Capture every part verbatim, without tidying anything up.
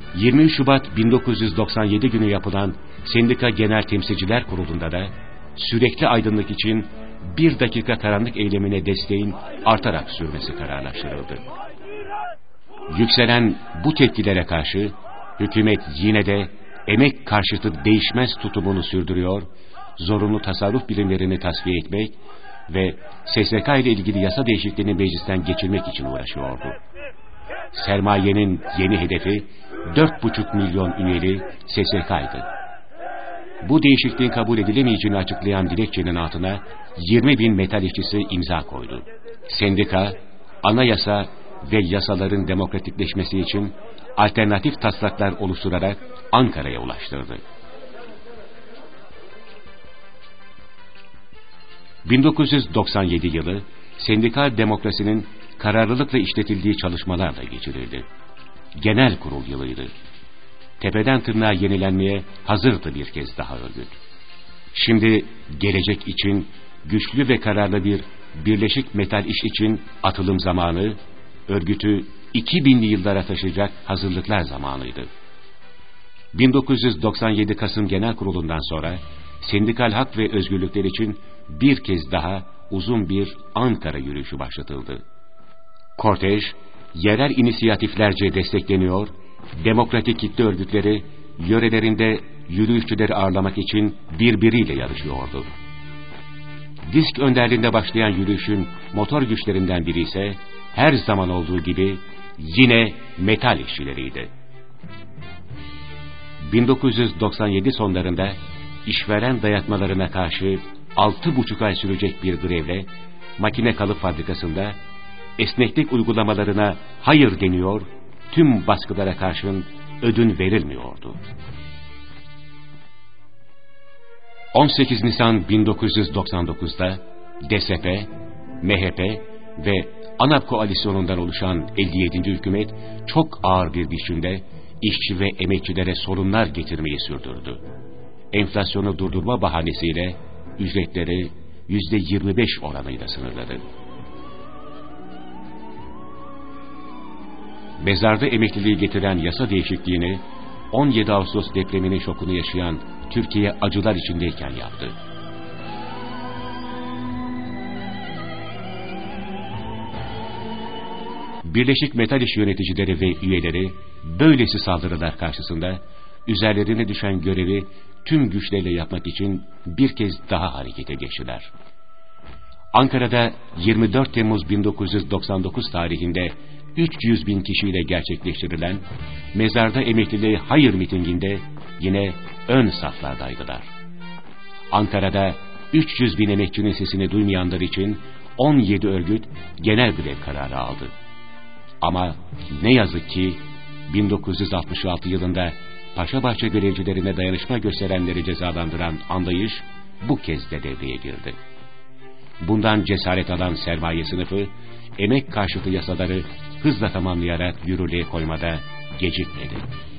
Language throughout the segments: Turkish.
yirmi üç Şubat bin dokuz yüz doksan yedi günü yapılan Sendika Genel Temsilciler Kurulu'nda da sürekli aydınlık için bir dakika karanlık eylemine desteğin artarak sürmesi kararlaştırıldı. Yükselen bu tepkilere karşı hükümet yine de emek karşıtı değişmez tutumunu sürdürüyor, zorunlu tasarruf birimlerini tasfiye etmek ve S S K ile ilgili yasa değişikliğini meclisten geçirmek için uğraşıyordu. Sermayenin yeni hedefi dört buçuk milyon üyeli S S K'ydı. Bu değişikliğin kabul edilemeyeceğini açıklayan dilekçenin altına yirmi bin metal işçisi imza koydu. Sendika, anayasa ve yasaların demokratikleşmesi için alternatif taslaklar oluşturarak Ankara'ya ulaştırdı. bin dokuz yüz doksan yedi yılı sendikal demokrasinin kararlılıkla işletildiği çalışmalarla geçirildi. Genel kurul yılıydı. Tepeden tırnağa yenilenmeye hazırdı bir kez daha örgüt. Şimdi gelecek için güçlü ve kararlı bir Birleşik Metal İş için atılım zamanı, örgütü iki binli yıllara taşıyacak hazırlıklar zamanıydı. bin dokuz yüz doksan yedi Kasım Genel Kurulu'ndan sonra sendikal hak ve özgürlükler için bir kez daha uzun bir Ankara yürüyüşü başlatıldı. Kortej, yerel inisiyatiflerce destekleniyor, demokratik kitle örgütleri yörelerinde yürüyüşçüleri ağırlamak için birbiriyle yarışıyordu. Disk önderliğinde başlayan yürüyüşün motor güçlerinden biri ise her zaman olduğu gibi yine metal işçileriydi. bin dokuz yüz doksan yedi sonlarında işveren dayatmalarına karşı altı buçuk ay sürecek bir grevle makine kalıp fabrikasında esneklik uygulamalarına hayır deniyor, tüm baskılara karşın ödün verilmiyordu. on sekiz Nisan bin dokuz yüz doksan dokuzda D S P, M H P ve ANAP koalisyonundan oluşan elli yedinci hükümet çok ağır bir biçimde işçi ve emekçilere sorunlar getirmeyi sürdürdü. Enflasyonu durdurma bahanesiyle ücretleri yüzde yirmi beş oranıyla sınırladı. Mezarda emekliliği getiren yasa değişikliğini on yedi Ağustos depreminin şokunu yaşayan Türkiye acılar içindeyken yaptı. Birleşik Metal İş yöneticileri ve üyeleri böylesi saldırılar karşısında üzerlerine düşen görevi tüm güçleriyle yapmak için bir kez daha harekete geçtiler. Ankara'da yirmi dört Temmuz bin dokuz yüz doksan dokuz tarihinde üç yüz bin kişiyle gerçekleştirilen Mezarda Emekliliğe Hayır mitinginde yine ön saflardaydılar. Ankara'da üç yüz bin emekçinin sesini duymayanlar için on yedi örgüt genel grev kararı aldı. Ama ne yazık ki bin dokuz yüz altmış altı yılında Paşabahçe görevcilerine dayanışma gösterenleri cezalandıran anlayış bu kez de devreye girdi. Bundan cesaret alan sermaye sınıfı emek karşıtı yasaları hızla tamamlayarak yürürlüğe koymada gecikmedi.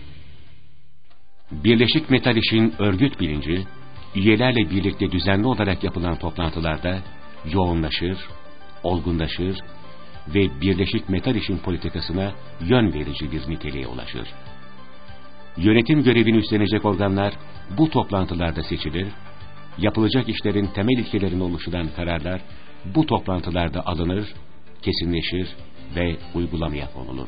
Birleşik Metal İş'in örgüt bilinci, üyelerle birlikte düzenli olarak yapılan toplantılarda yoğunlaşır, olgunlaşır ve Birleşik Metal İş'in politikasına yön verici bir niteliğe ulaşır. Yönetim görevini üstlenecek organlar bu toplantılarda seçilir, yapılacak işlerin temel ilkelerini oluşturan kararlar bu toplantılarda alınır, kesinleşir ve uygulamaya konulur.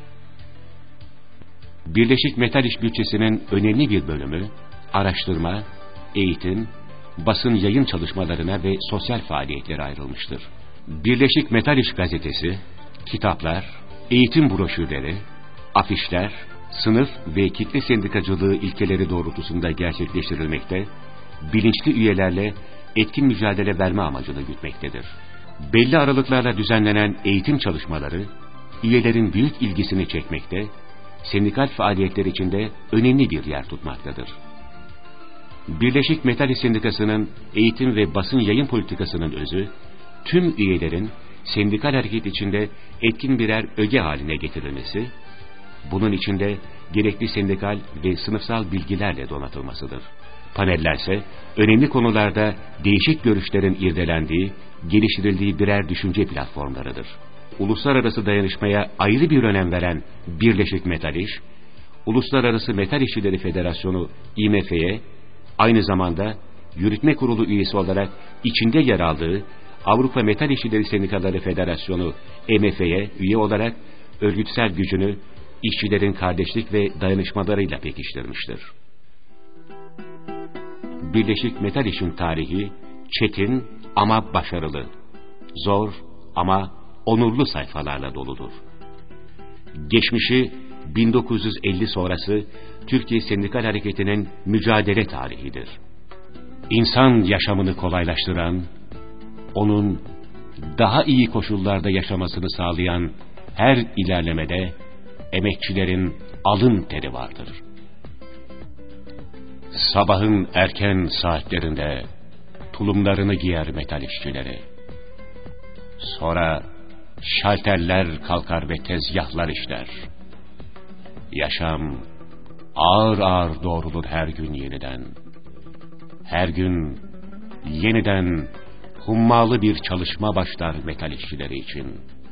Birleşik Metal İş bütçesinin önemli bir bölümü araştırma, eğitim, basın yayın çalışmalarına ve sosyal faaliyetlere ayrılmıştır. Birleşik Metal İş gazetesi, kitaplar, eğitim broşürleri, afişler, sınıf ve kitle sendikacılığı ilkeleri doğrultusunda gerçekleştirilmekte, bilinçli üyelerle etkin mücadele verme amacını gütmektedir. Belli aralıklarla düzenlenen eğitim çalışmaları, üyelerin büyük ilgisini çekmekte, sendikal faaliyetler içinde önemli bir yer tutmaktadır. Birleşik Metal İş Sendikası'nın eğitim ve basın yayın politikasının özü, tüm üyelerin sendikal hareket içinde etkin birer öge haline getirilmesi, bunun içinde gerekli sendikal ve sınıfsal bilgilerle donatılmasıdır. Panellerse önemli konularda değişik görüşlerin irdelendiği, geliştirildiği birer düşünce platformlarıdır. Uluslararası dayanışmaya ayrı bir önem veren Birleşik Metal İş, Uluslararası Metal İşçileri Federasyonu İ M F'ye, aynı zamanda Yürütme Kurulu üyesi olarak içinde yer aldığı Avrupa Metal İşçileri Sendikaları Federasyonu E M F'ye üye olarak örgütsel gücünü işçilerin kardeşlik ve dayanışmalarıyla pekiştirmiştir. Birleşik Metal İş'in tarihi çetin ama başarılı, zor ama onurlu sayfalarla doludur. Geçmişi bin dokuz yüz elli sonrası Türkiye Sendikal Hareketi'nin mücadele tarihidir. İnsan yaşamını kolaylaştıran, onun daha iyi koşullarda yaşamasını sağlayan her ilerlemede emekçilerin alın teri vardır. Sabahın erken saatlerinde tulumlarını giyer metal işçileri. Sonra şalterler kalkar ve tezgahlar işler. Yaşam ağır ağır doğrulur her gün yeniden. Her gün yeniden hummalı bir çalışma başlar metal işçileri için.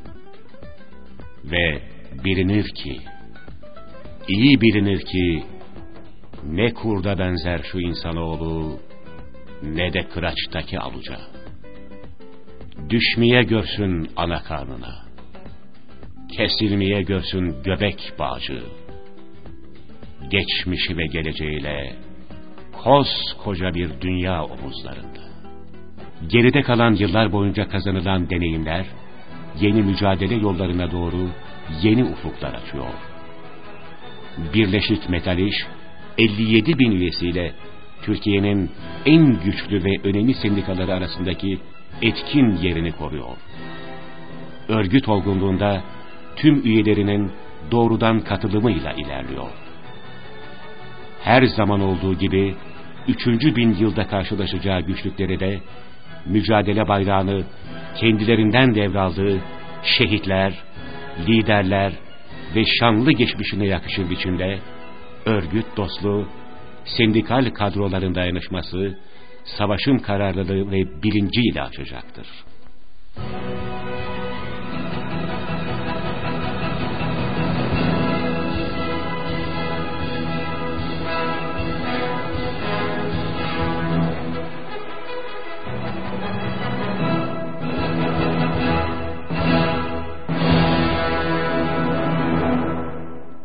Ve bilinir ki, iyi bilinir ki, ne kurda benzer şu insanoğlu, ne de kıraçtaki aluca. Düşmeye görsün ana karnına, kesilmeye görsün göbek bağcı. Geçmişi ve geleceğiyle koskoca bir dünya omuzlarında. Geride kalan yıllar boyunca kazanılan deneyimler, yeni mücadele yollarına doğru yeni ufuklar açıyor. Birleşik Metal İş, elli yedi bin üyesiyle Türkiye'nin en güçlü ve önemli sendikaları arasındaki etkin yerini koruyor. Örgüt olgunluğunda tüm üyelerinin doğrudan katılımıyla ilerliyor. Her zaman olduğu gibi üçüncü bin yılda karşılaşacağı güçlükleri de mücadele bayrağını kendilerinden devraldığı şehitler, liderler ve şanlı geçmişine yakışır biçimde örgüt dostluğu, sendikal kadroların dayanışması, savaşın kararlılığı ve bilinciyle açacaktır.